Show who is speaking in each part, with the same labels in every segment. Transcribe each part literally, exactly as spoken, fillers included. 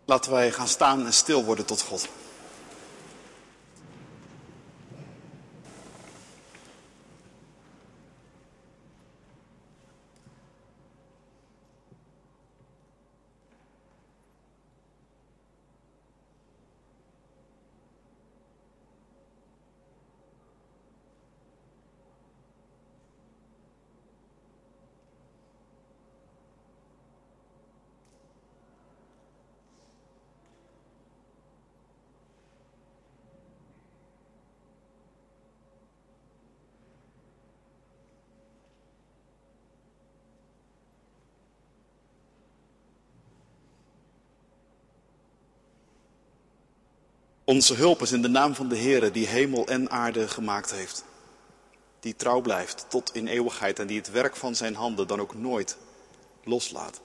Speaker 1: Laten wij gaan staan en stil worden tot God. Onze hulp is in de naam van de Heere die hemel en aarde gemaakt heeft. Die trouw blijft tot in eeuwigheid en die het werk van zijn handen dan ook nooit loslaat.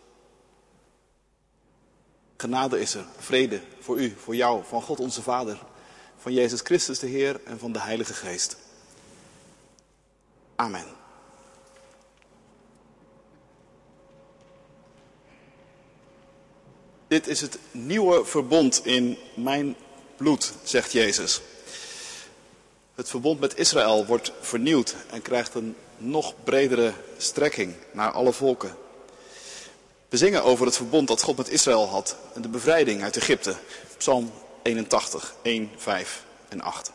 Speaker 1: Genade is er, vrede voor u, voor jou, van God onze Vader, van Jezus Christus de Heer en van de Heilige Geest. Amen. Dit is het nieuwe verbond in mijn bloed, zegt Jezus. Het verbond met Israël wordt vernieuwd en krijgt een nog bredere strekking naar alle volken. We zingen over het verbond dat God met Israël had en de bevrijding uit Egypte. Psalm eenentachtig, één, vijf en acht.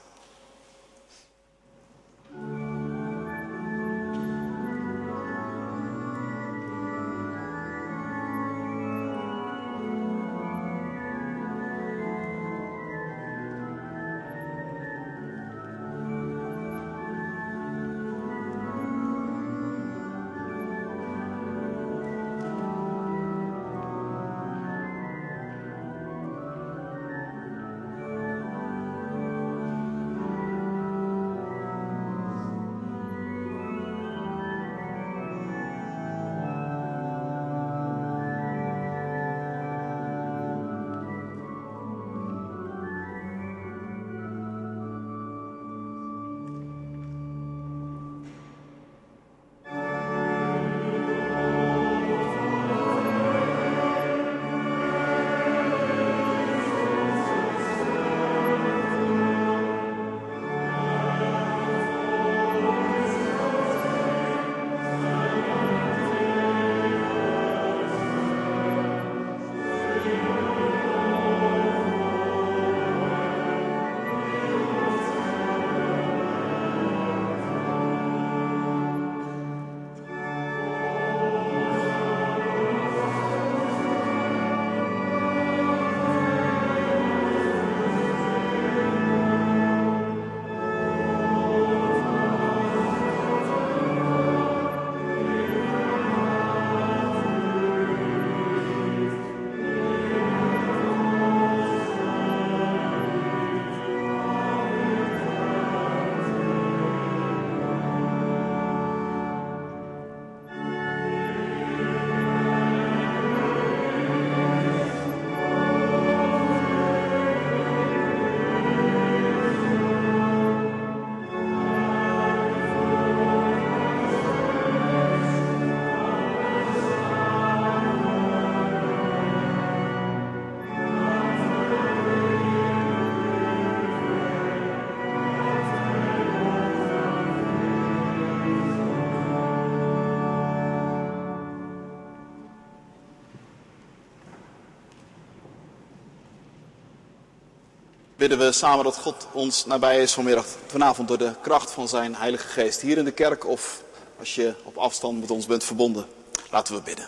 Speaker 1: Bidden we samen dat God ons nabij is vanmiddag, vanavond door de kracht van zijn Heilige Geest. Hier in de kerk of als je op afstand met ons bent verbonden. Laten we bidden.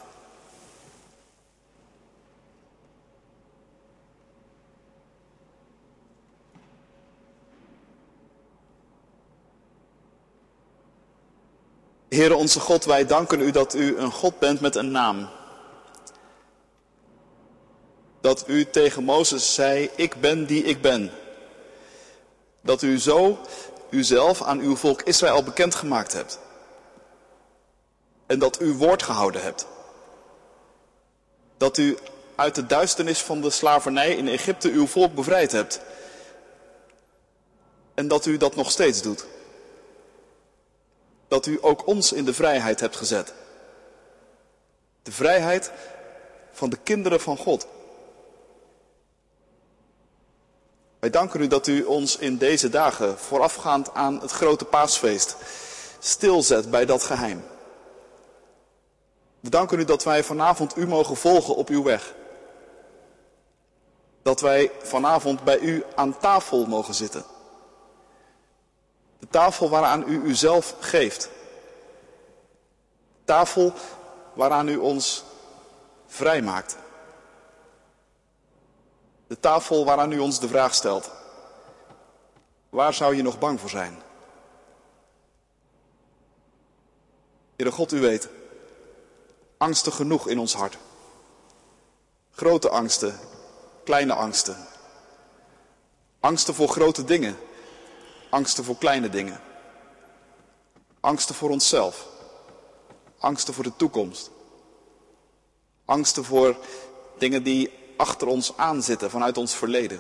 Speaker 1: Heere onze God, wij danken u dat u een God bent met een naam. Dat u tegen Mozes zei, ik ben die ik ben. Dat u zo uzelf aan uw volk Israël bekendgemaakt hebt. En dat u woord gehouden hebt. Dat u uit de duisternis van de slavernij in Egypte uw volk bevrijd hebt. En dat u dat nog steeds doet. Dat u ook ons in de vrijheid hebt gezet. De vrijheid van de kinderen van God. Wij danken u dat u ons in deze dagen, voorafgaand aan het grote paasfeest, stilzet bij dat geheim. We danken u dat wij vanavond u mogen volgen op uw weg. Dat wij vanavond bij u aan tafel mogen zitten. De tafel waaraan u uzelf geeft. De tafel waaraan u ons vrijmaakt. De tafel waaraan u ons de vraag stelt. Waar zou je nog bang voor zijn? Heere God, u weet, angsten genoeg in ons hart. Grote angsten, kleine angsten. Angsten voor grote dingen, angsten voor kleine dingen. Angsten voor onszelf, angsten voor de toekomst. Angsten voor dingen die achter ons aanzitten vanuit ons verleden.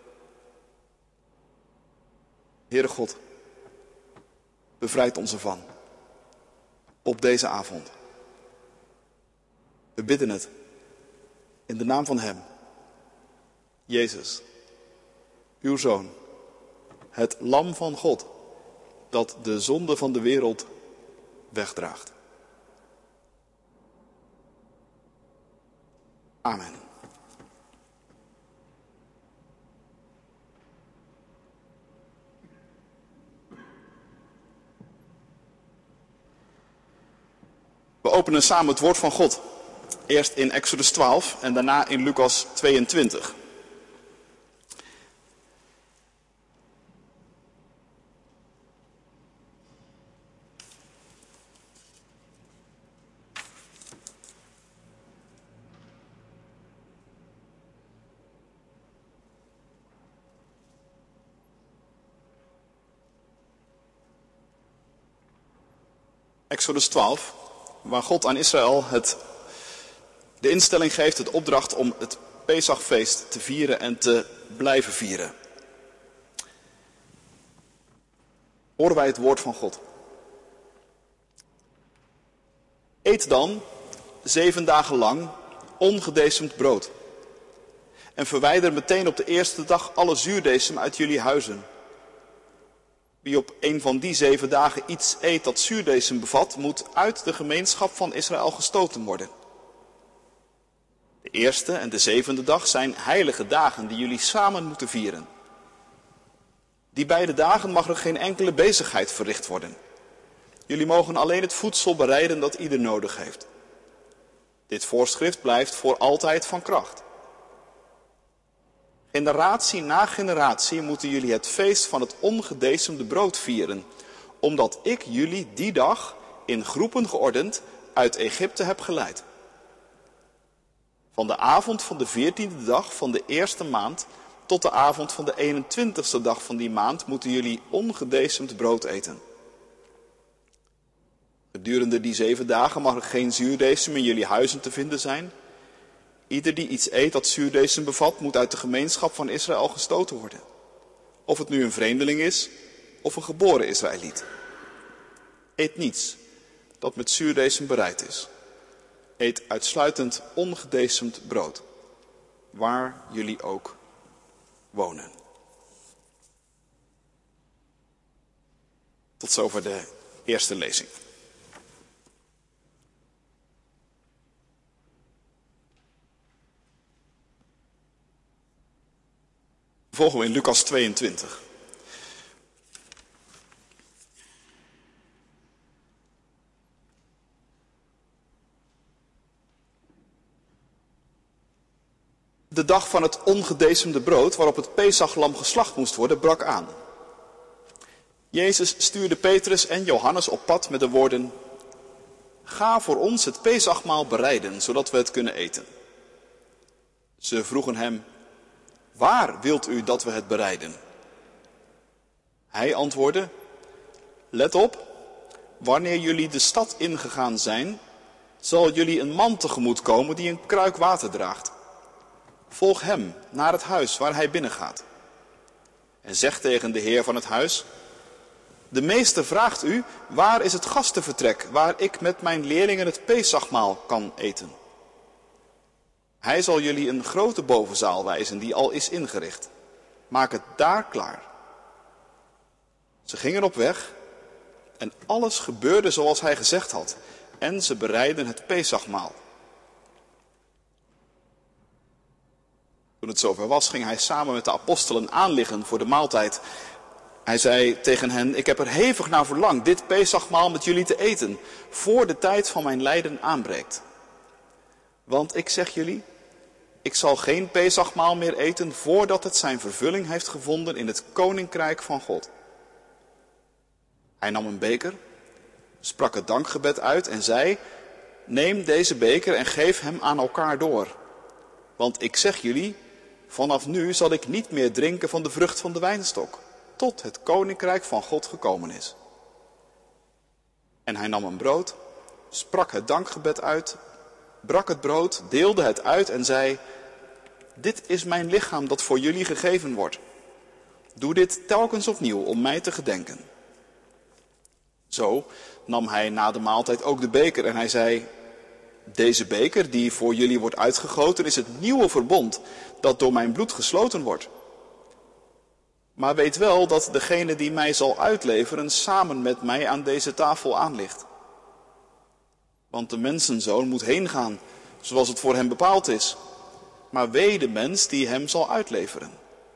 Speaker 1: Heere God, bevrijd ons ervan. Op deze avond. We bidden het in de naam van Hem, Jezus, uw Zoon, het Lam van God, dat de zonde van de wereld wegdraagt. Amen. We openen samen het woord van God. Eerst in Exodus twaalf en daarna in Lucas tweeëntwintig. Exodus twaalf, waar God aan Israël het, de instelling geeft, het opdracht om het Pesachfeest te vieren en te blijven vieren. Horen wij het woord van God. Eet dan zeven dagen lang ongedecemd brood. En verwijder meteen op de eerste dag alle zuurdesem uit jullie huizen. Wie op een van die zeven dagen iets eet dat zuurdesem bevat, moet uit de gemeenschap van Israël gestoten worden. De eerste en de zevende dag zijn heilige dagen die jullie samen moeten vieren. Die beide dagen mag er geen enkele bezigheid verricht worden. Jullie mogen alleen het voedsel bereiden dat ieder nodig heeft. Dit voorschrift blijft voor altijd van kracht. Generatie na generatie moeten jullie het feest van het ongedecemde brood vieren, omdat ik jullie die dag in groepen geordend uit Egypte heb geleid. Van de avond van de veertiende dag van de eerste maand tot de avond van de eenentwintigste dag van die maand moeten jullie ongedecemd brood eten. Gedurende die zeven dagen mag er geen zuurdesem in jullie huizen te vinden zijn. Ieder die iets eet dat zuurdesem bevat, moet uit de gemeenschap van Israël gestoten worden. Of het nu een vreemdeling is, of een geboren Israëliet. Eet niets dat met zuurdesem bereid is. Eet uitsluitend ongedecemd brood, waar jullie ook wonen. Tot zover de eerste lezing. Volgen we in Lucas tweeëntwintig. De dag van het ongedecemde brood, waarop het Pesachlam geslacht moest worden, brak aan. Jezus stuurde Petrus en Johannes op pad met de woorden: ga voor ons het Pesachmaal bereiden, zodat we het kunnen eten. Ze vroegen hem: waar wilt u dat we het bereiden? Hij antwoordde: let op, wanneer jullie de stad ingegaan zijn, zal jullie een man tegemoet komen die een kruik water draagt. Volg hem naar het huis waar hij binnengaat. En zeg tegen de heer van het huis: de meester vraagt u, waar is het gastenvertrek waar ik met mijn leerlingen het Pesachmaal kan eten? Hij zal jullie een grote bovenzaal wijzen die al is ingericht. Maak het daar klaar. Ze gingen op weg en alles gebeurde zoals hij gezegd had. En ze bereidden het Pesachmaal. Toen het zover was, ging hij samen met de apostelen aanliggen voor de maaltijd. Hij zei tegen hen, ik heb er hevig naar verlangd dit Pesachmaal met jullie te eten, voor de tijd van mijn lijden aanbreekt. Want ik zeg jullie, ik zal geen Pesachmaal meer eten voordat het zijn vervulling heeft gevonden in het koninkrijk van God. Hij nam een beker, sprak het dankgebed uit en zei, neem deze beker en geef hem aan elkaar door. Want ik zeg jullie, vanaf nu zal ik niet meer drinken van de vrucht van de wijnstok, tot het koninkrijk van God gekomen is. En hij nam een brood, sprak het dankgebed uit, brak het brood, deelde het uit en zei, dit is mijn lichaam dat voor jullie gegeven wordt. Doe dit telkens opnieuw om mij te gedenken. Zo nam hij na de maaltijd ook de beker en hij zei, deze beker die voor jullie wordt uitgegoten is het nieuwe verbond dat door mijn bloed gesloten wordt. Maar weet wel dat degene die mij zal uitleveren samen met mij aan deze tafel aanligt. Want de mensenzoon moet heen gaan zoals het voor hem bepaald is. Maar wee de mens die hem zal uitleveren.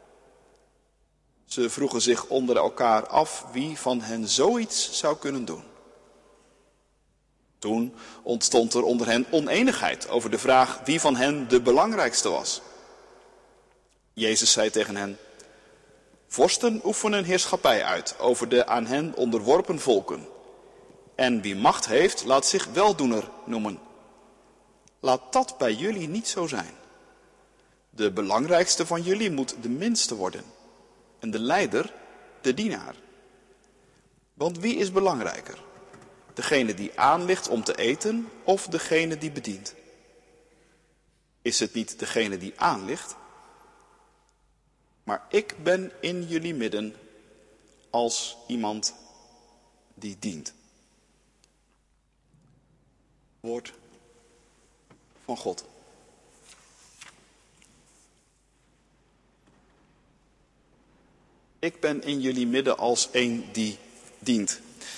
Speaker 1: Ze vroegen zich onder elkaar af wie van hen zoiets zou kunnen doen. Toen ontstond er onder hen onenigheid over de vraag wie van hen de belangrijkste was. Jezus zei tegen hen, vorsten oefenen heerschappij uit over de aan hen onderworpen volken. En wie macht heeft, laat zich weldoener noemen. Laat dat bij jullie niet zo zijn. De belangrijkste van jullie moet de minste worden. En de leider de dienaar. Want wie is belangrijker? Degene die aanligt om te eten of degene die bedient? Is het niet degene die aanligt? Maar ik ben in jullie midden als iemand die dient. Woord van God. Ik ben in jullie midden als een die dient.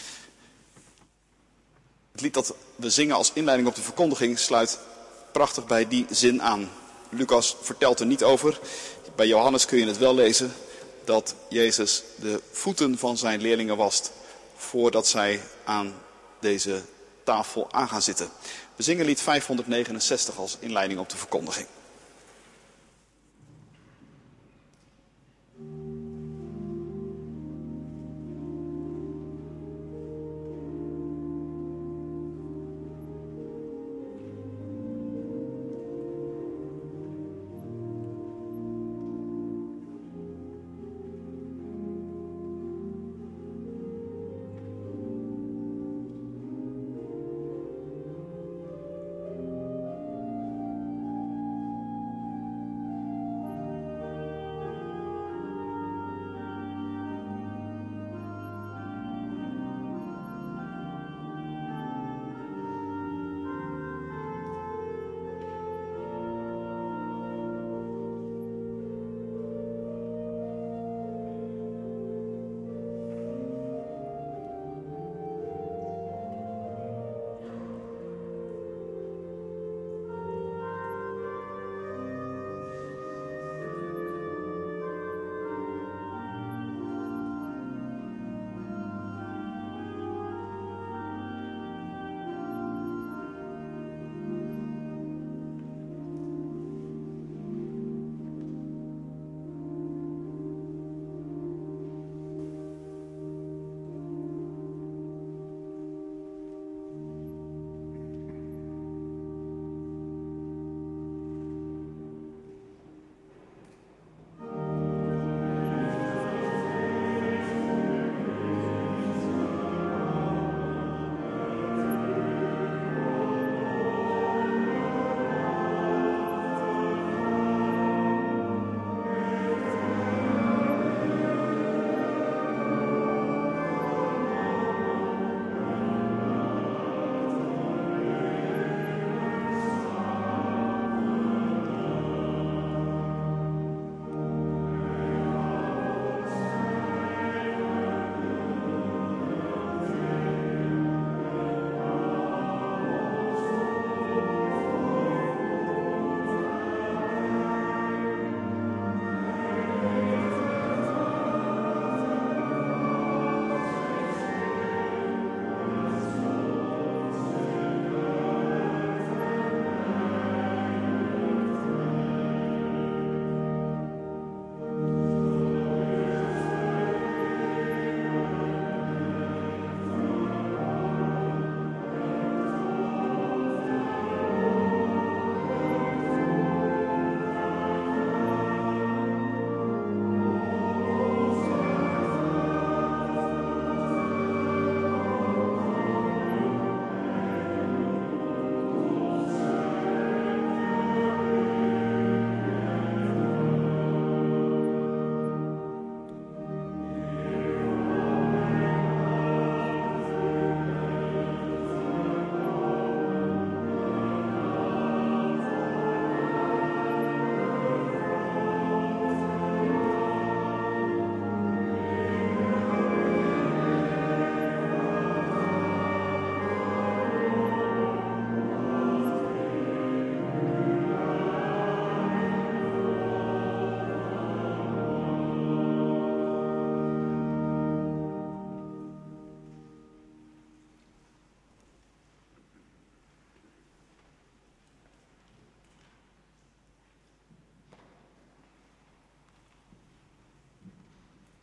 Speaker 1: Het lied dat we zingen als inleiding op de verkondiging sluit prachtig bij die zin aan. Lucas vertelt er niet over. Bij Johannes kun je het wel lezen dat Jezus de voeten van zijn leerlingen wast voordat zij aan deze tafel aan gaan zitten. We zingen lied vijfhonderdnegenenzestig als inleiding op de verkondiging.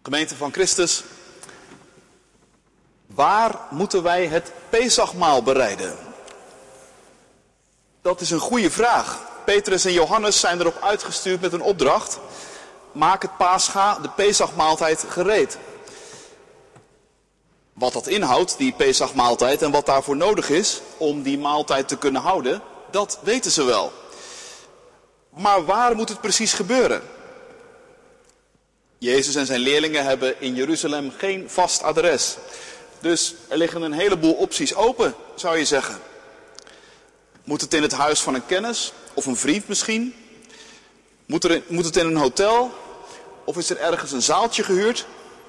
Speaker 1: Gemeente van Christus, waar moeten wij het Pesachmaal bereiden? Dat is een goede vraag. Petrus en Johannes zijn erop uitgestuurd met een opdracht. Maak het Pascha, de Pesachmaaltijd, gereed. Wat dat inhoudt, die Pesachmaaltijd, en wat daarvoor nodig is om die maaltijd te kunnen houden, dat weten ze wel. Maar waar moet het precies gebeuren? Jezus en zijn leerlingen hebben in Jeruzalem geen vast adres. Dus er liggen een heleboel opties open, zou je zeggen. Moet het in het huis van een kennis of een vriend misschien? Moet, er, moet het in een hotel? Of is er ergens een zaaltje gehuurd?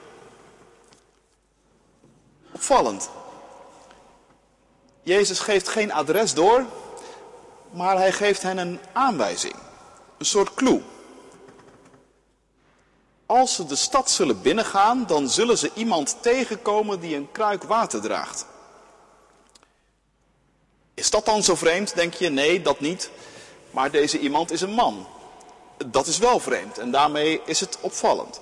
Speaker 1: Opvallend. Jezus geeft geen adres door, maar hij geeft hen een aanwijzing. Een soort clue. Als ze de stad zullen binnengaan, dan zullen ze iemand tegenkomen die een kruik water draagt. Is dat dan zo vreemd, denk je? Nee, dat niet. Maar deze iemand is een man. Dat is wel vreemd en daarmee is het opvallend.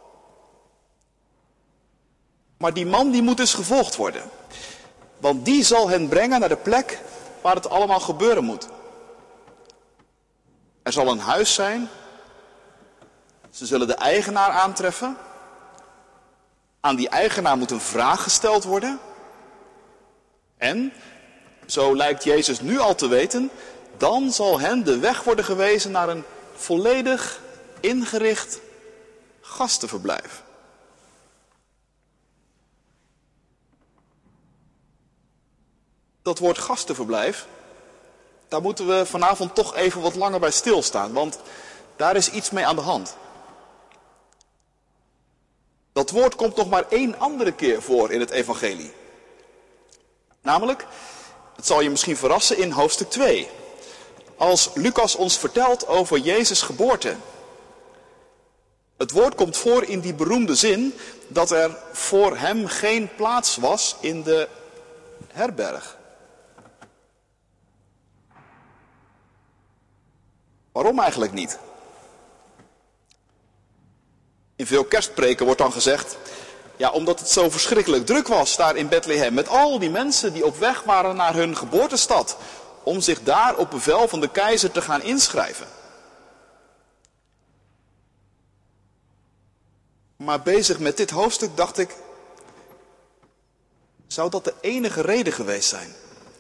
Speaker 1: Maar die man die moet dus gevolgd worden. Want die zal hen brengen naar de plek waar het allemaal gebeuren moet. Er zal een huis zijn. Ze zullen de eigenaar aantreffen. Aan die eigenaar moet een vraag gesteld worden. En, zo lijkt Jezus nu al te weten, dan zal hen de weg worden gewezen naar een volledig ingericht gastenverblijf. Dat woord gastenverblijf, daar moeten we vanavond toch even wat langer bij stilstaan, want daar is iets mee aan de hand. Dat woord komt nog maar één andere keer voor in het evangelie. Namelijk, het zal je misschien verrassen, in hoofdstuk twee. Als Lucas ons vertelt over Jezus' geboorte. Het woord komt voor in die beroemde zin dat er voor hem geen plaats was in de herberg. Waarom eigenlijk niet? In veel kerstpreken wordt dan gezegd, ja, omdat het zo verschrikkelijk druk was daar in Bethlehem, met al die mensen die op weg waren naar hun geboortestad, om zich daar op bevel van de keizer te gaan inschrijven. Maar bezig met dit hoofdstuk dacht ik, zou dat de enige reden geweest zijn?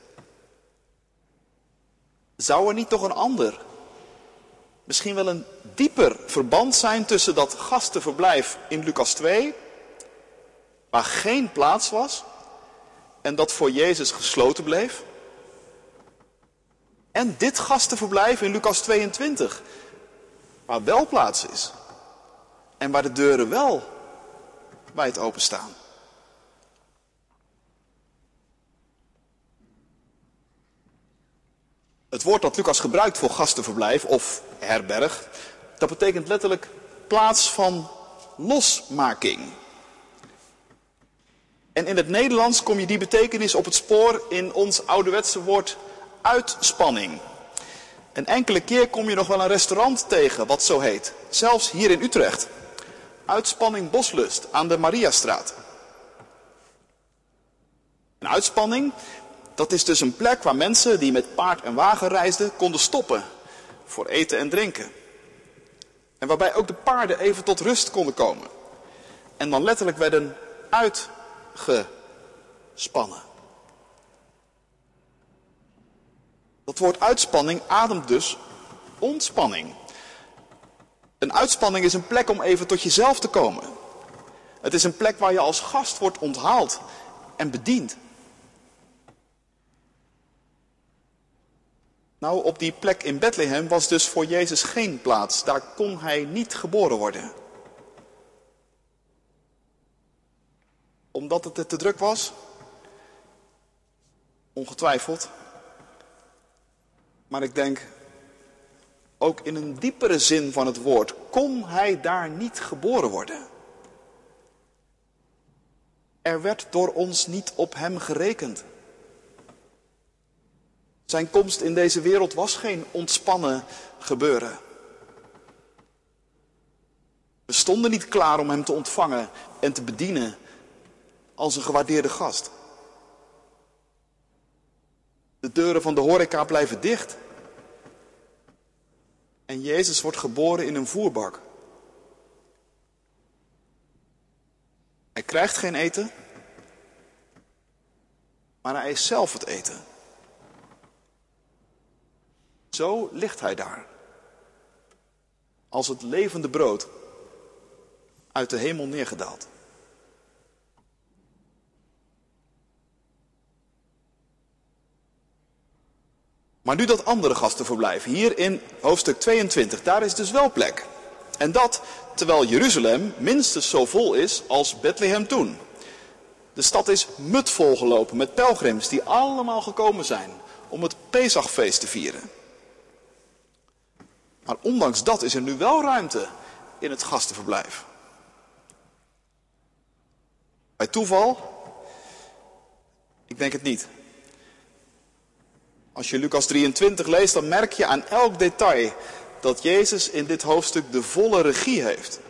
Speaker 1: Zou er niet toch een ander, misschien wel een dieper verband zijn tussen dat gastenverblijf in Lucas twee, waar geen plaats was en dat voor Jezus gesloten bleef, en dit gastenverblijf in Lucas tweeëntwintig, waar wel plaats is en waar de deuren wel wijd openstaan? Het woord dat Lucas gebruikt voor gastenverblijf of herberg, dat betekent letterlijk plaats van losmaking. En in het Nederlands kom je die betekenis op het spoor in ons ouderwetse woord uitspanning. En enkele keer kom je nog wel een restaurant tegen wat zo heet, zelfs hier in Utrecht. Uitspanning Boslust aan de Mariastraat. Een uitspanning, dat is dus een plek waar mensen die met paard en wagen reisden konden stoppen voor eten en drinken. En waarbij ook de paarden even tot rust konden komen. En dan letterlijk werden uitgespannen. Dat woord uitspanning ademt dus ontspanning. Een uitspanning is een plek om even tot jezelf te komen. Het is een plek waar je als gast wordt onthaald en bediend. Nou, op die plek in Bethlehem was dus voor Jezus geen plaats. Daar kon hij niet geboren worden. Omdat het te druk was? Ongetwijfeld. Maar ik denk, ook in een diepere zin van het woord, kon hij daar niet geboren worden. Er werd door ons niet op hem gerekend. Zijn komst in deze wereld was geen ontspannen gebeuren. We stonden niet klaar om hem te ontvangen en te bedienen als een gewaardeerde gast. De deuren van de horeca blijven dicht. En Jezus wordt geboren in een voerbak. Hij krijgt geen eten, maar hij is zelf het eten. Zo ligt hij daar, als het levende brood uit de hemel neergedaald. Maar nu dat andere gastenverblijf, hier in hoofdstuk tweeëntwintig, daar is dus wel plek. En dat terwijl Jeruzalem minstens zo vol is als Bethlehem toen. De stad is mutvol gelopen met pelgrims die allemaal gekomen zijn om het Pesachfeest te vieren. Maar ondanks dat is er nu wel ruimte in het gastenverblijf. Bij toeval? Ik denk het niet. Als je Lucas drieëntwintig leest, dan merk je aan elk detail dat Jezus in dit hoofdstuk de volle regie heeft.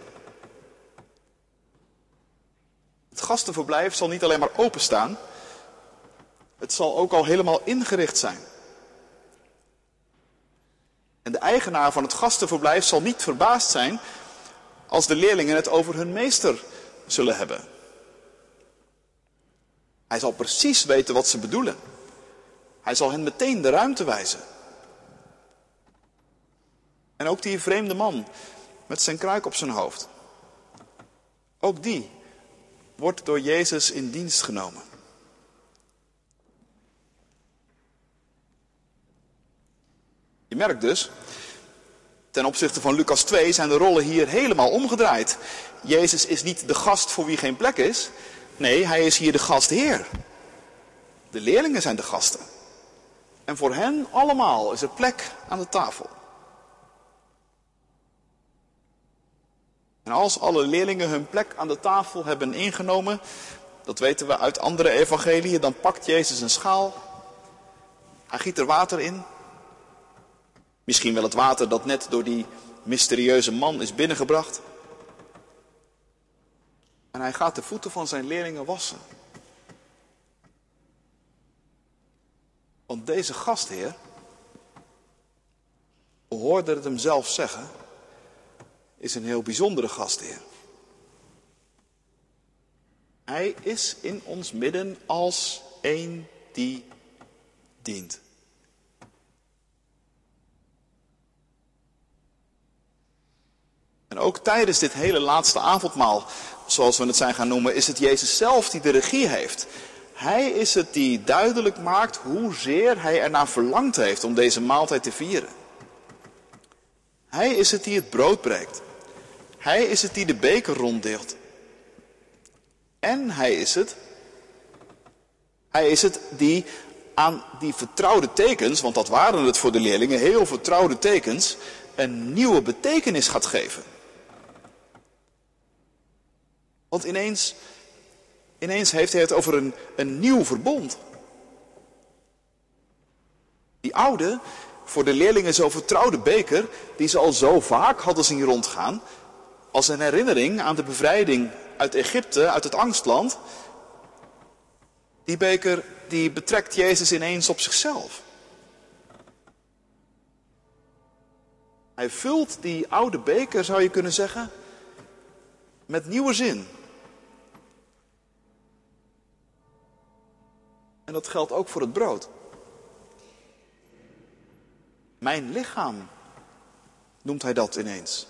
Speaker 1: Het gastenverblijf zal niet alleen maar openstaan, het zal ook al helemaal ingericht zijn. En de eigenaar van het gastenverblijf zal niet verbaasd zijn als de leerlingen het over hun meester zullen hebben. Hij zal precies weten wat ze bedoelen. Hij zal hen meteen de ruimte wijzen. En ook die vreemde man met zijn kruik op zijn hoofd. Ook die wordt door Jezus in dienst genomen. Je merkt dus, ten opzichte van Lucas twee zijn de rollen hier helemaal omgedraaid. Jezus is niet de gast voor wie geen plek is. Nee, hij is hier de gastheer. De leerlingen zijn de gasten. En voor hen allemaal is er plek aan de tafel. En als alle leerlingen hun plek aan de tafel hebben ingenomen, dat weten we uit andere evangeliën, dan pakt Jezus een schaal. Hij giet er water in. Misschien wel het water dat net door die mysterieuze man is binnengebracht. En hij gaat de voeten van zijn leerlingen wassen. Want deze gastheer, we hoorden het hem zelf zeggen, is een heel bijzondere gastheer. Hij is in ons midden als een die dient. En ook tijdens dit hele laatste avondmaal, zoals we het zijn gaan noemen, is het Jezus zelf die de regie heeft. Hij is het die duidelijk maakt hoezeer hij ernaar verlangd heeft om deze maaltijd te vieren. Hij is het die het brood breekt. Hij is het die de beker ronddeelt. En hij is het, hij is het die aan die vertrouwde tekens, want dat waren het voor de leerlingen, heel vertrouwde tekens, een nieuwe betekenis gaat geven. Want ineens, ineens heeft hij het over een, een nieuw verbond. Die oude, voor de leerlingen zo vertrouwde beker, die ze al zo vaak hadden zien rondgaan, als een herinnering aan de bevrijding uit Egypte, uit het angstland. Die beker, die betrekt Jezus ineens op zichzelf. Hij vult die oude beker, zou je kunnen zeggen, met nieuwe zin. En dat geldt ook voor het brood. Mijn lichaam, noemt hij dat ineens.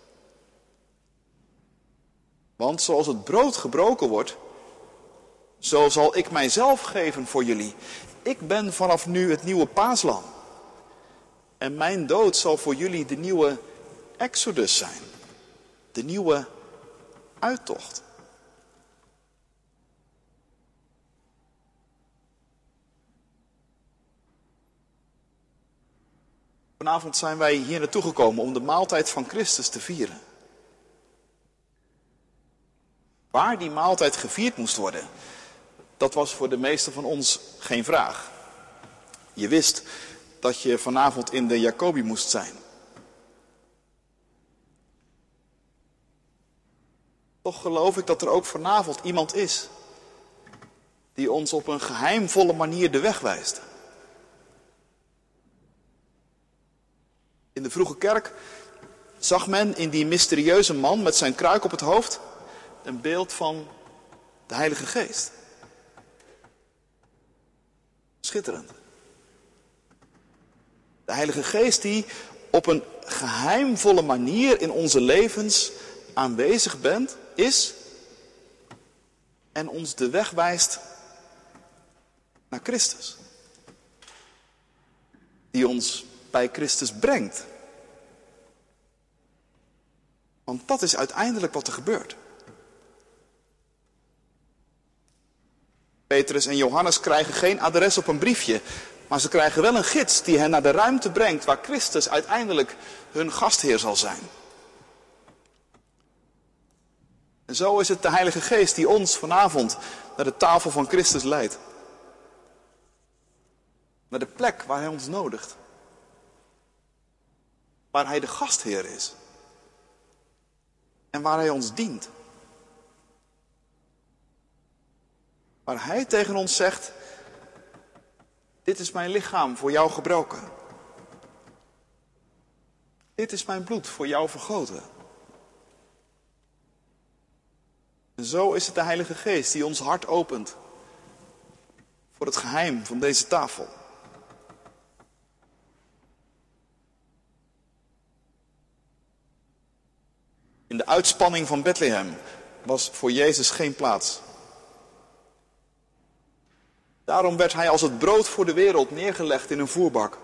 Speaker 1: Want zoals het brood gebroken wordt, zo zal ik mijzelf geven voor jullie. Ik ben vanaf nu het nieuwe paaslam. En mijn dood zal voor jullie de nieuwe exodus zijn. De nieuwe uittocht. Vanavond zijn wij hier naartoe gekomen om de maaltijd van Christus te vieren. Waar die maaltijd gevierd moest worden, dat was voor de meesten van ons geen vraag. Je wist dat je vanavond in de Jacobi moest zijn. Toch geloof ik dat er ook vanavond iemand is die ons op een geheimvolle manier de weg wijst. In de vroege kerk zag men in die mysterieuze man met zijn kruik op het hoofd een beeld van de Heilige Geest. Schitterend. De Heilige Geest die op een geheimvolle manier in onze levens aanwezig bent, is en ons de weg wijst naar Christus. Die ons bij Christus brengt. Want dat is uiteindelijk wat er gebeurt. Petrus en Johannes krijgen geen adres op een briefje, maar ze krijgen wel een gids die hen naar de ruimte brengt waar Christus uiteindelijk hun gastheer zal zijn. En zo is het de Heilige Geest die ons vanavond naar de tafel van Christus leidt. Naar de plek waar hij ons nodigt. Waar hij de gastheer is. En waar hij ons dient. Waar hij tegen ons zegt, dit is mijn lichaam voor jou gebroken. Dit is mijn bloed voor jou vergoten. En zo is het de Heilige Geest die ons hart opent voor het geheim van deze tafel. In de uitspanning van Bethlehem was voor Jezus geen plaats. Daarom werd hij als het brood voor de wereld neergelegd in een voerbak.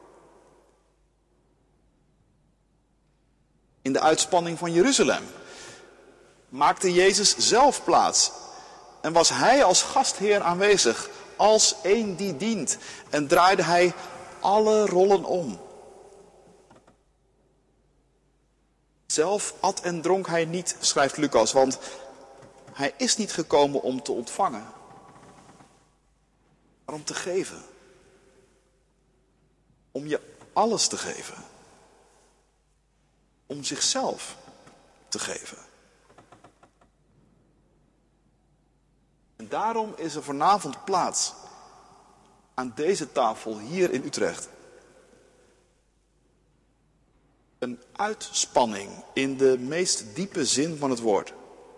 Speaker 1: In de uitspanning van Jeruzalem maakte Jezus zelf plaats en was hij als gastheer aanwezig, als een die dient, en draaide hij alle rollen om. Zelf at en dronk hij niet, schrijft Lucas, want hij is niet gekomen om te ontvangen, maar om te geven. Om je alles te geven. Om zichzelf te geven. En daarom is er vanavond plaats aan deze tafel hier in Utrecht. Een uitspanning in de meest diepe zin van het woord.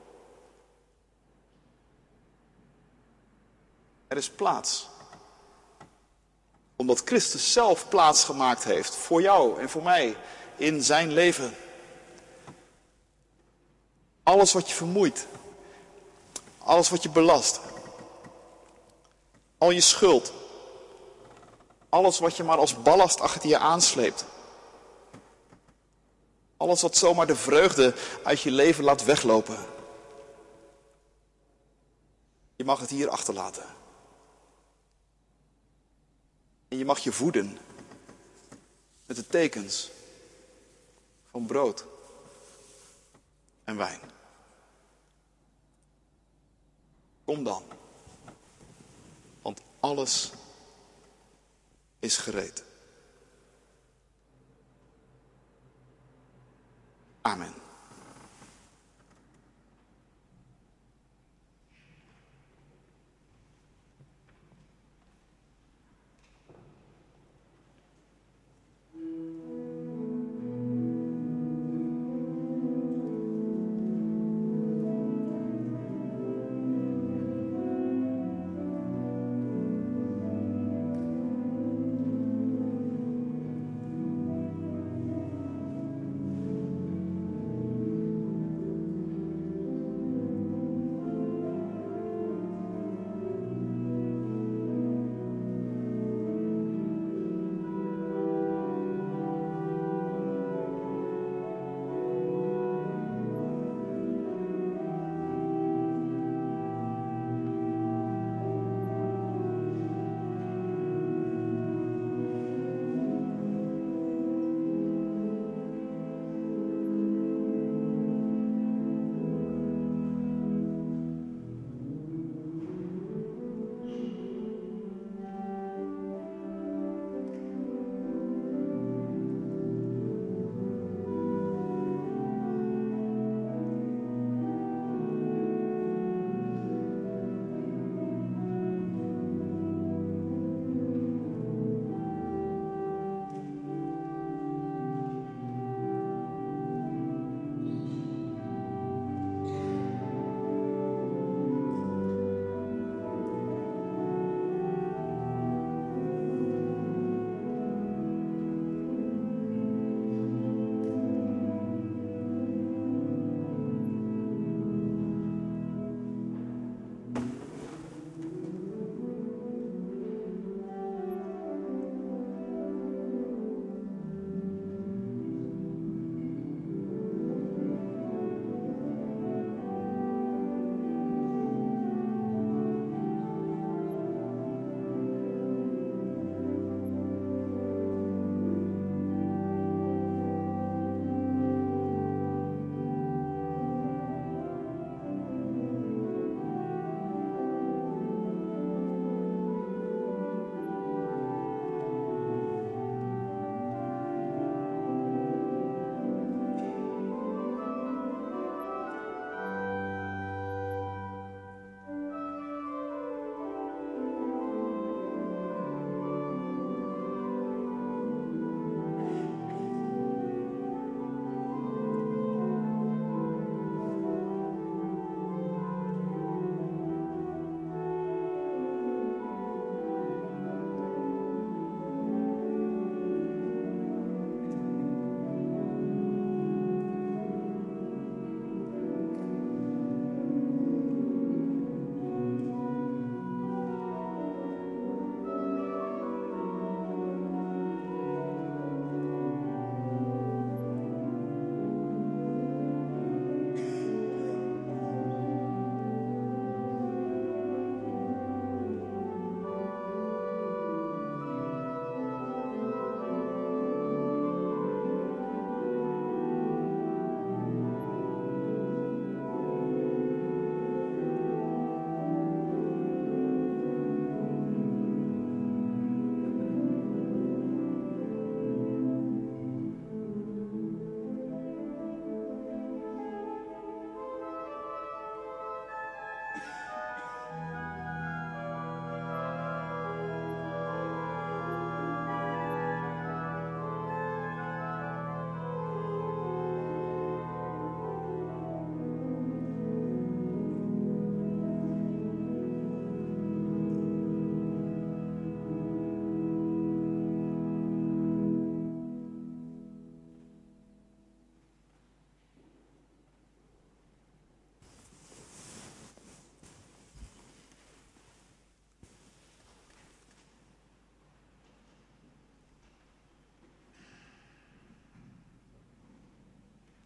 Speaker 1: Er is plaats. Omdat Christus zelf plaats gemaakt heeft voor jou en voor mij in zijn leven. Alles wat je vermoeit. Alles wat je belast. Al je schuld. Alles wat je maar als ballast achter je aansleept. Alles wat zomaar de vreugde uit je leven laat weglopen. Je mag het hier achterlaten. En je mag je voeden met de tekens van brood en wijn. Kom dan, want alles is gereed. Amen.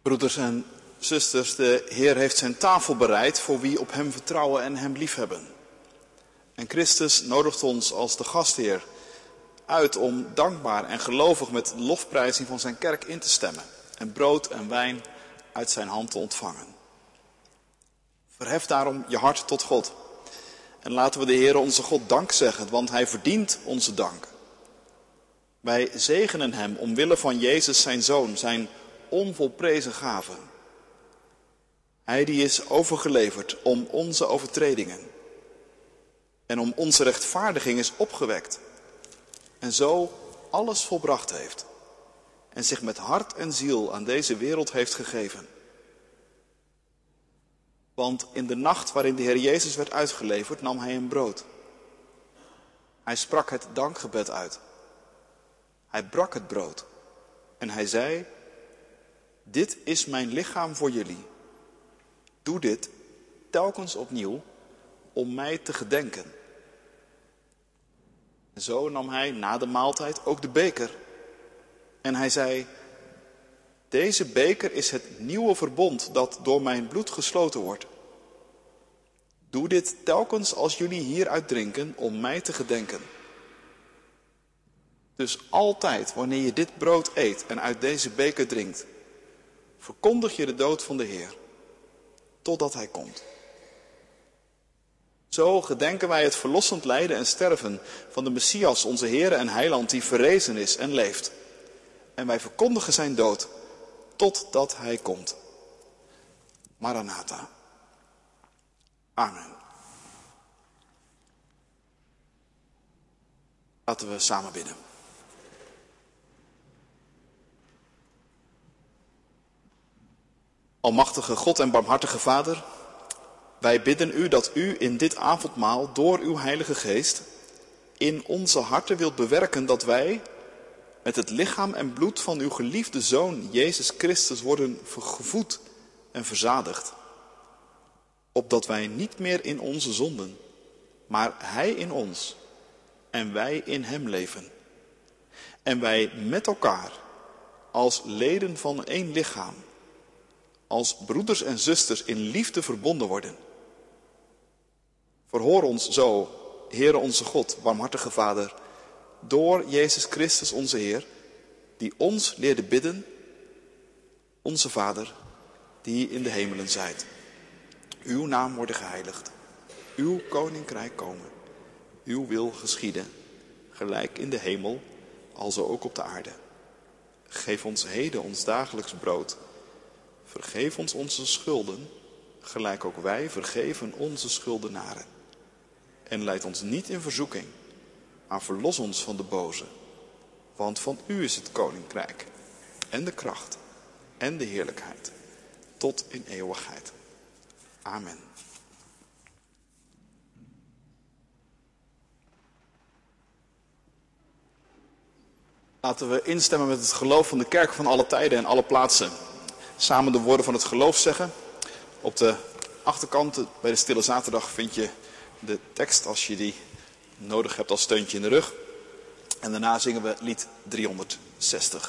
Speaker 1: Broeders en zusters, de Heer heeft zijn tafel bereid voor wie op hem vertrouwen en hem liefhebben. En Christus nodigt ons als de gastheer uit om dankbaar en gelovig met de lofprijzing van zijn kerk in te stemmen en brood en wijn uit zijn hand te ontvangen. Verhef daarom je hart tot God en laten we de Heer onze God dank zeggen, want hij verdient onze dank. Wij zegenen hem omwille van Jezus zijn Zoon, zijn onvolprezen gave. Hij die is overgeleverd om onze overtredingen en om onze rechtvaardiging is opgewekt en zo alles volbracht heeft en zich met hart en ziel aan deze wereld heeft gegeven. Want in de nacht waarin de Heer Jezus werd uitgeleverd, nam hij een brood. Hij sprak het dankgebed uit. Hij brak het brood en hij zei: dit is mijn lichaam voor jullie. Doe dit telkens opnieuw om mij te gedenken. En zo nam hij na de maaltijd ook de beker. En hij zei: deze beker is het nieuwe verbond dat door mijn bloed gesloten wordt. Doe dit telkens als jullie hieruit drinken om mij te gedenken. Dus altijd wanneer je dit brood eet en uit deze beker drinkt, verkondig je de dood van de Heer, totdat hij komt. Zo gedenken wij het verlossend lijden en sterven van de Messias, onze Heer en Heiland, die verrezen is en leeft. En wij verkondigen zijn dood, totdat hij komt. Maranatha. Amen. Laten we samen bidden. Almachtige God en barmhartige Vader, wij bidden u dat u in dit avondmaal door uw Heilige Geest in onze harten wilt bewerken dat wij met het lichaam en bloed van uw geliefde Zoon Jezus Christus worden gevoed en verzadigd. Opdat wij niet meer in onze zonden, maar hij in ons en wij in hem leven. En wij met elkaar als leden van één lichaam, als broeders en zusters in liefde verbonden worden. Verhoor ons zo, Heere onze God, barmhartige Vader, door Jezus Christus onze Heer, die ons leerde bidden: onze Vader, die in de hemelen zijt. Uw naam worden geheiligd, uw koninkrijk komen, uw wil geschieden, gelijk in de hemel, alzo ook op de aarde. Geef ons heden ons dagelijks brood. Vergeef ons onze schulden, gelijk ook wij vergeven onze schuldenaren. En leid ons niet in verzoeking, maar verlos ons van de boze. Want van u is het koninkrijk, en de kracht, en de heerlijkheid, tot in eeuwigheid. Amen. Laten we instemmen met het geloof van de kerk van alle tijden en alle plaatsen. Samen de woorden van het geloof zeggen. Op de achterkant bij de Stille Zaterdag vind je de tekst als je die nodig hebt als steuntje in de rug. En daarna zingen we lied driehonderdzestig.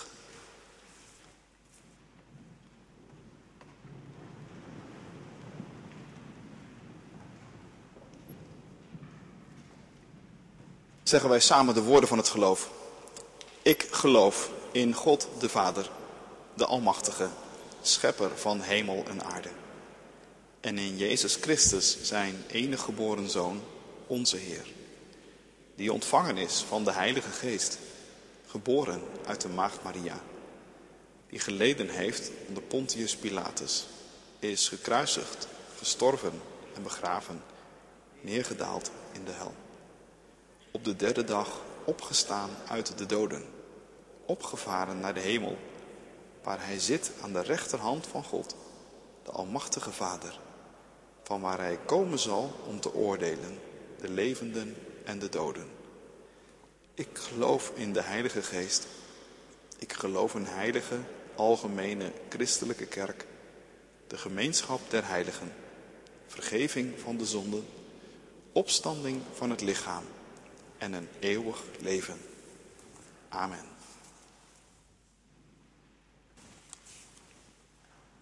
Speaker 1: Zeggen wij samen de woorden van het geloof. Ik geloof in God de Vader, de Almachtige, schepper van hemel en aarde. En in Jezus Christus, zijn enige geboren Zoon, onze Heer. Die ontvangen is van de Heilige Geest, geboren uit de Maagd Maria. Die geleden heeft onder Pontius Pilatus, is gekruisigd, gestorven en begraven, neergedaald in de hel. Op de derde dag opgestaan uit de doden, opgevaren naar de hemel, waar hij zit aan de rechterhand van God, de Almachtige Vader, van waar hij komen zal om te oordelen, de levenden en de doden. Ik geloof in de Heilige Geest. Ik geloof in heilige, algemene, christelijke kerk, de gemeenschap der heiligen, vergeving van de zonden, opstanding van het lichaam en een eeuwig leven. Amen.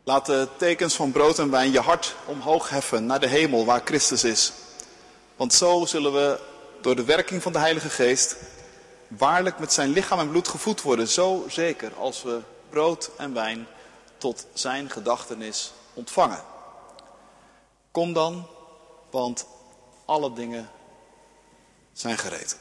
Speaker 1: Laat de tekens van brood en wijn je hart omhoog heffen naar de hemel waar Christus is. Want zo zullen we door de werking van de Heilige Geest waarlijk met zijn lichaam en bloed gevoed worden. Zo zeker als we brood en wijn tot zijn gedachtenis ontvangen. Kom dan, want alle dingen zijn gereed.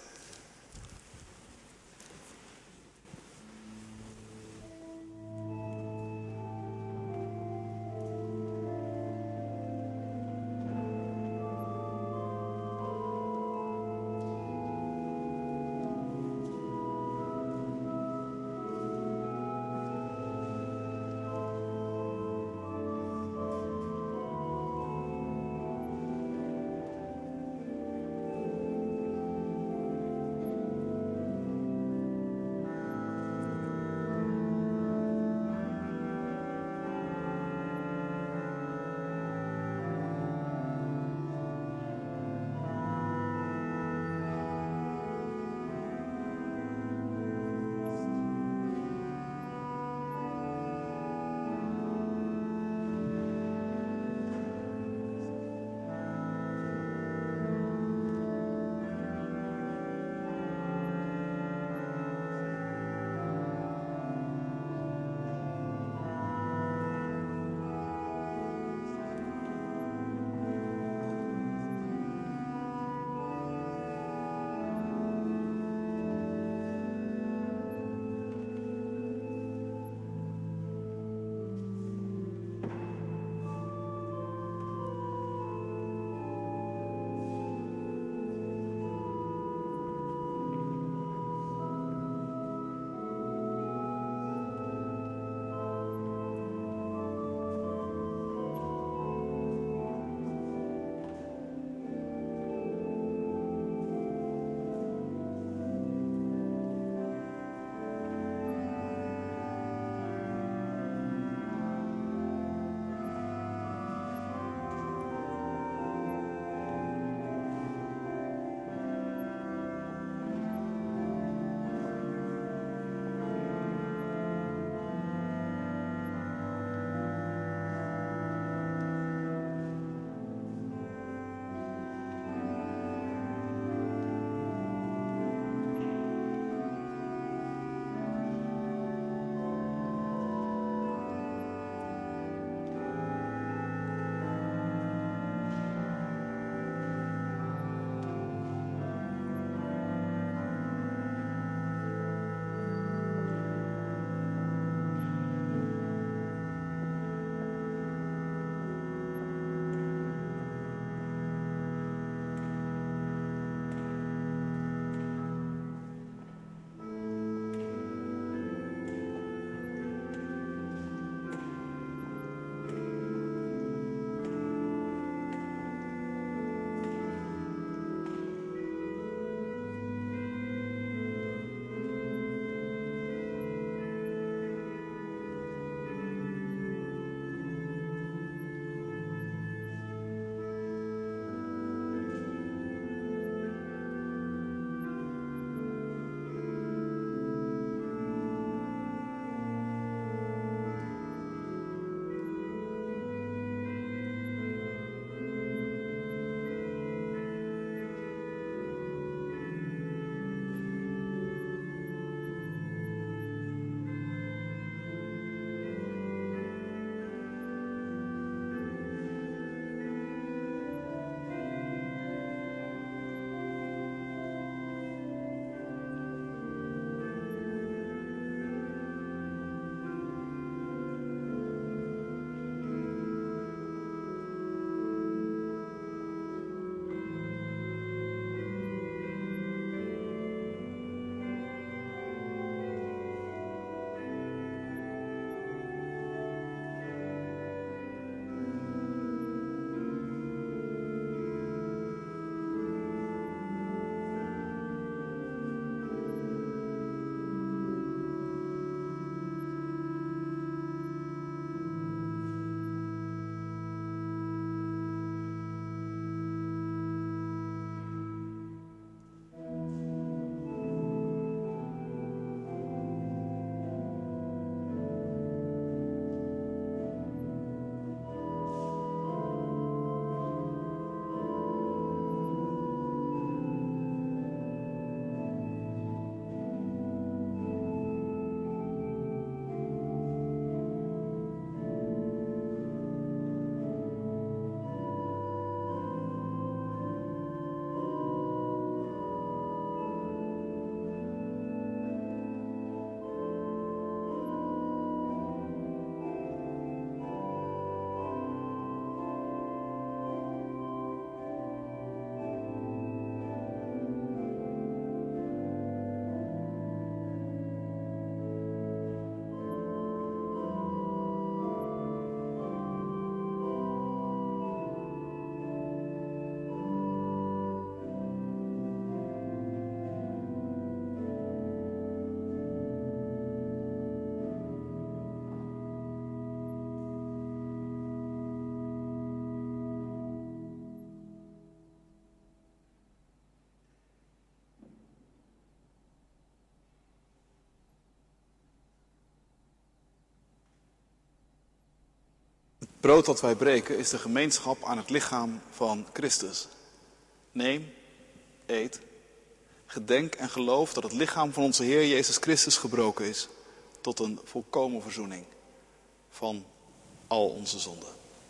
Speaker 1: brood dat wij breken is de gemeenschap aan het lichaam van Christus. Neem, eet, gedenk en geloof dat het lichaam van onze Heer Jezus Christus gebroken is tot een volkomen verzoening van al onze zonden.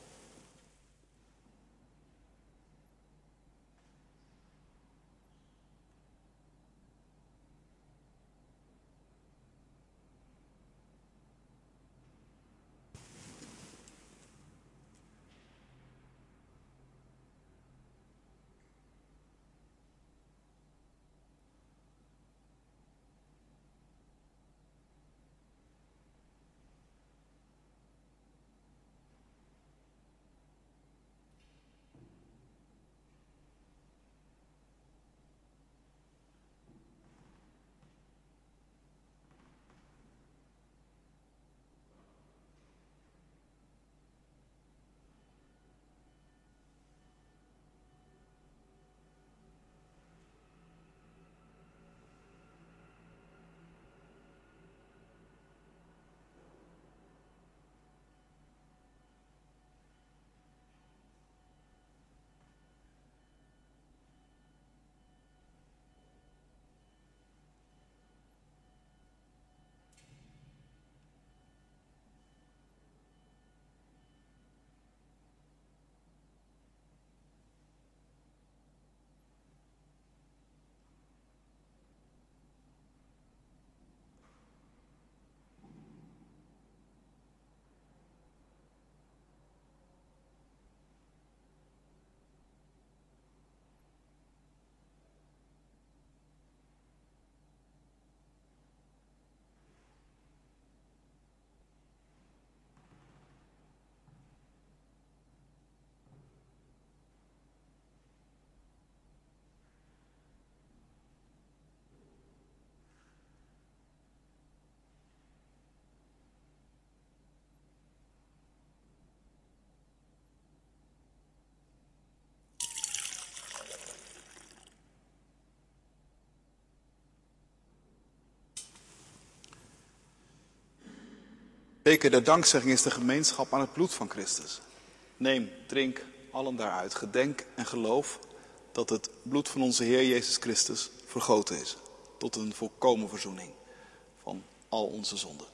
Speaker 1: Beker der dankzegging is de gemeenschap aan het bloed van Christus. Neem, drink, allen daaruit, gedenk en geloof dat het bloed van onze Heer Jezus Christus vergoten is tot een volkomen verzoening van al onze zonden.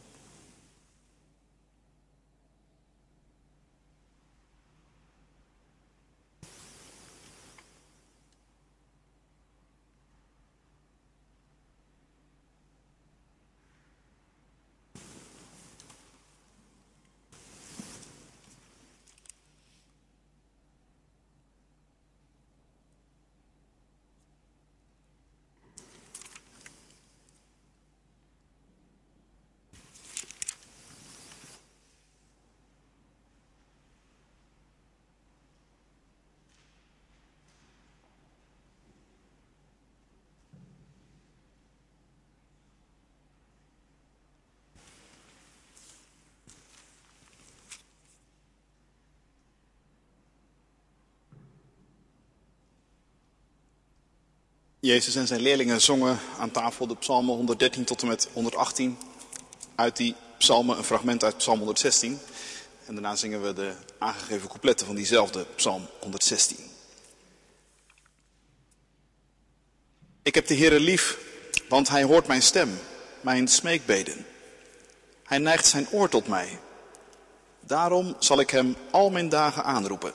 Speaker 1: Jezus en zijn leerlingen zongen aan tafel de psalmen honderddertien tot en met honderdachttien. Uit die psalmen een fragment uit psalm honderdzestien. En daarna zingen we de aangegeven coupletten van diezelfde psalm honderdzestien. Ik heb de Heere lief, want hij hoort mijn stem, mijn smeekbeden. Hij neigt zijn oor tot mij. Daarom zal ik hem al mijn dagen aanroepen.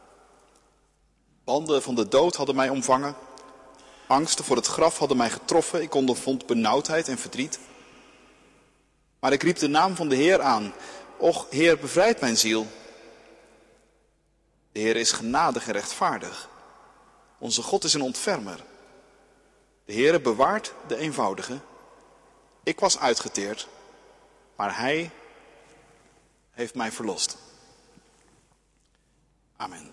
Speaker 1: Banden van de dood hadden mij omvangen. Angsten voor het graf hadden mij getroffen. Ik ondervond benauwdheid en verdriet. Maar ik riep de naam van de Heer aan. Och, Heer, bevrijd mijn ziel. De Heer is genadig en rechtvaardig. Onze God is een ontfermer. De Heere bewaart de eenvoudige. Ik was uitgeteerd, maar hij heeft mij verlost. Amen.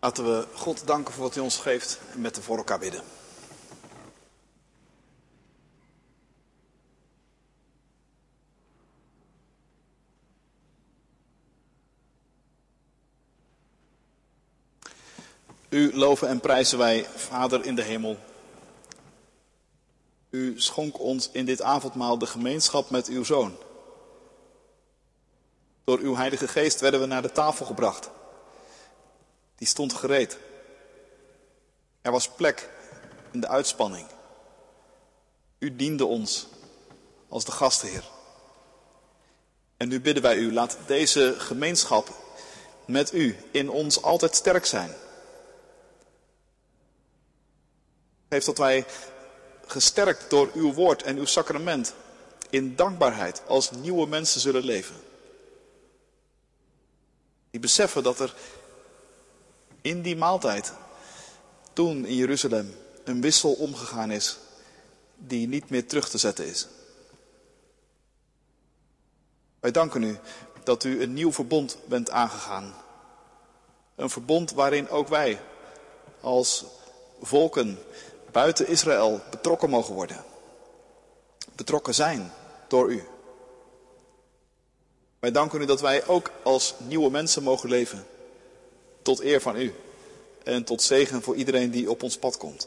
Speaker 1: Laten we God danken voor wat hij ons geeft en met hem voor elkaar bidden. U loven en prijzen wij, Vader in de hemel. U schonk ons in dit avondmaal de gemeenschap met uw Zoon. Door uw Heilige Geest werden we naar de tafel gebracht. Die stond gereed. Er was plek in de uitspanning. U diende ons als de gastheer. En nu bidden wij u, laat deze gemeenschap met u in ons altijd sterk zijn. Geef dat wij, gesterkt door uw woord en uw sacrament, in dankbaarheid als nieuwe mensen zullen leven. Die beseffen dat er in die maaltijd, toen in Jeruzalem, een wissel omgegaan is die niet meer terug te zetten is. Wij danken u dat u een nieuw verbond bent aangegaan. Een verbond waarin ook wij als volken buiten Israël betrokken mogen worden. Betrokken zijn door u. Wij danken u dat wij ook als nieuwe mensen mogen leven. Tot eer van u. En tot zegen voor iedereen die op ons pad komt.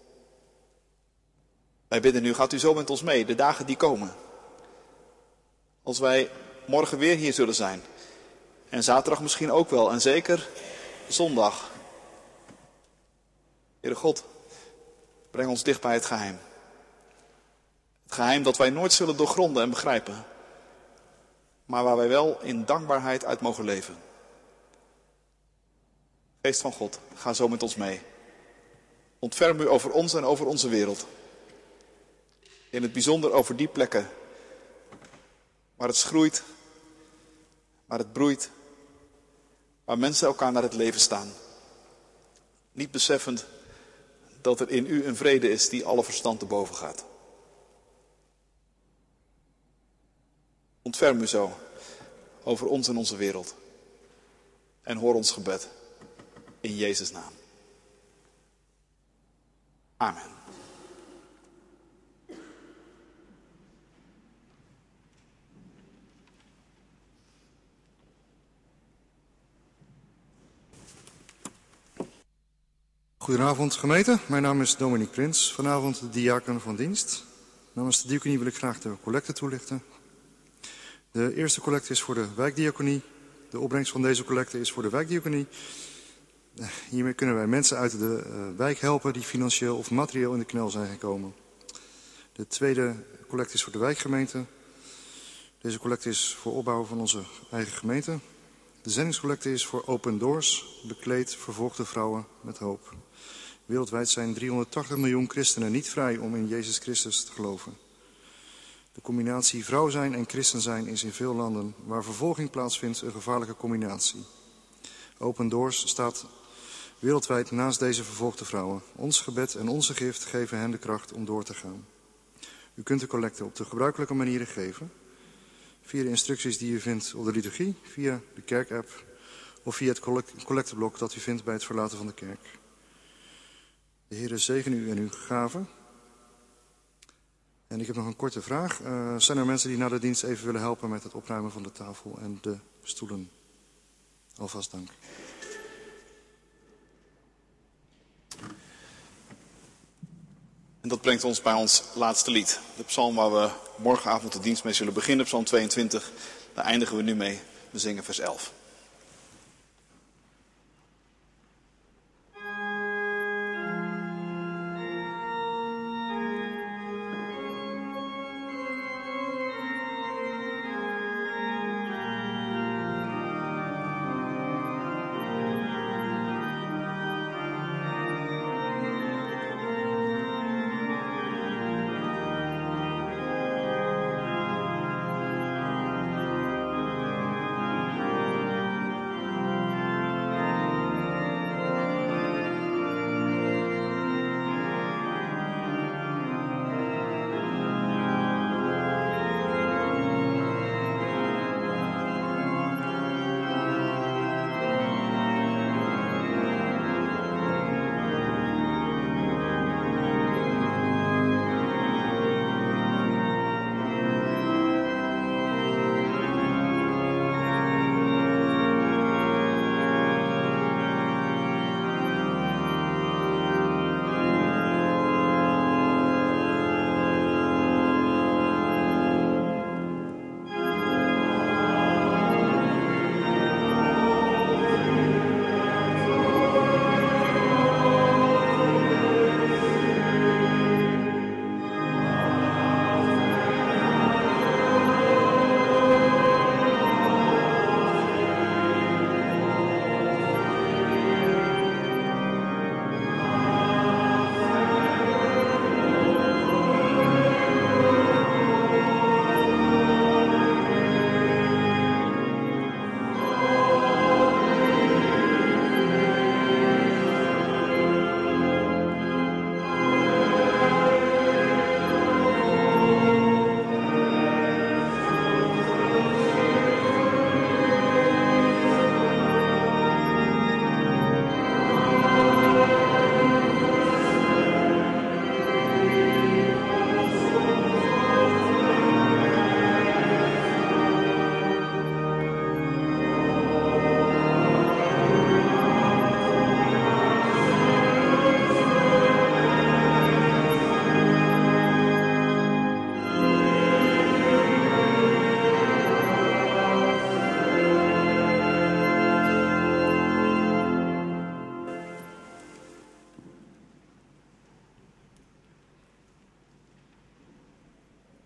Speaker 1: Wij bidden u, gaat u zo met ons mee, de dagen die komen. Als wij morgen weer hier zullen zijn. En zaterdag misschien ook wel. En zeker zondag. Heere God, breng ons dicht bij het geheim. Het geheim dat wij nooit zullen doorgronden en begrijpen. Maar waar wij wel in dankbaarheid uit mogen leven. Geest van God, ga zo met ons mee. Ontferm u over ons en over onze wereld. In het bijzonder over die plekken waar het schroeit, waar het broeit, waar mensen elkaar naar het leven staan. Niet beseffend dat er in u een vrede is die alle verstand te boven gaat. Ontferm u zo over ons en onze wereld. En hoor ons gebed. In Jezus' naam. Amen.
Speaker 2: Goedenavond gemeente, mijn naam is Dominique Prins, vanavond de diaken van dienst. Namens de diaconie wil ik graag de collecte toelichten. De eerste collecte is voor de wijkdiaconie. De opbrengst van deze collecte is voor de wijkdiaconie. Hiermee kunnen wij mensen uit de uh, wijk helpen die financieel of materieel in de knel zijn gekomen. De tweede collecte is voor de wijkgemeente. Deze collecte is voor opbouw van onze eigen gemeente. De zendingscollecte is voor Open Doors, bekleed vervolgde vrouwen met hoop. Wereldwijd zijn driehonderdtachtig miljoen christenen niet vrij om in Jezus Christus te geloven. De combinatie vrouw zijn en christen zijn is in veel landen waar vervolging plaatsvindt een gevaarlijke combinatie. Open Doors staat wereldwijd naast deze vervolgde vrouwen. Ons gebed en onze gift geven hen de kracht om door te gaan. U kunt de collecte op de gebruikelijke manieren geven. Via de instructies die u vindt op de liturgie, via de kerkapp of via het collecteblok dat u vindt bij het verlaten van de kerk. De Heere zegen u en uw gaven. En ik heb nog een korte vraag. Uh, zijn er mensen die na de dienst even willen helpen met het opruimen van de tafel en de stoelen? Alvast dank.
Speaker 1: En dat brengt ons bij ons laatste lied. De psalm waar we morgenavond de dienst mee zullen beginnen, psalm tweeëntwintig. Daar eindigen we nu mee. We zingen vers elf.
Speaker 3: Thank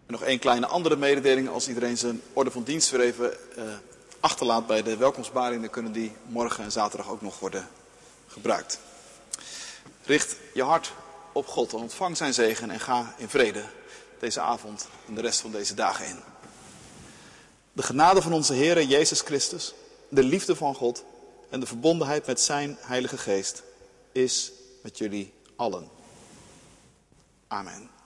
Speaker 1: En nog één kleine andere mededeling. Als iedereen zijn orde van dienst weer even uh, achterlaat bij de welkomstbaring, dan kunnen die morgen en zaterdag ook nog worden gebruikt. Richt je hart op God en ontvang zijn zegen en ga in vrede deze avond en de rest van deze dagen in. De genade van onze Heere Jezus Christus, de liefde van God en de verbondenheid met zijn Heilige Geest is met jullie allen. Amen.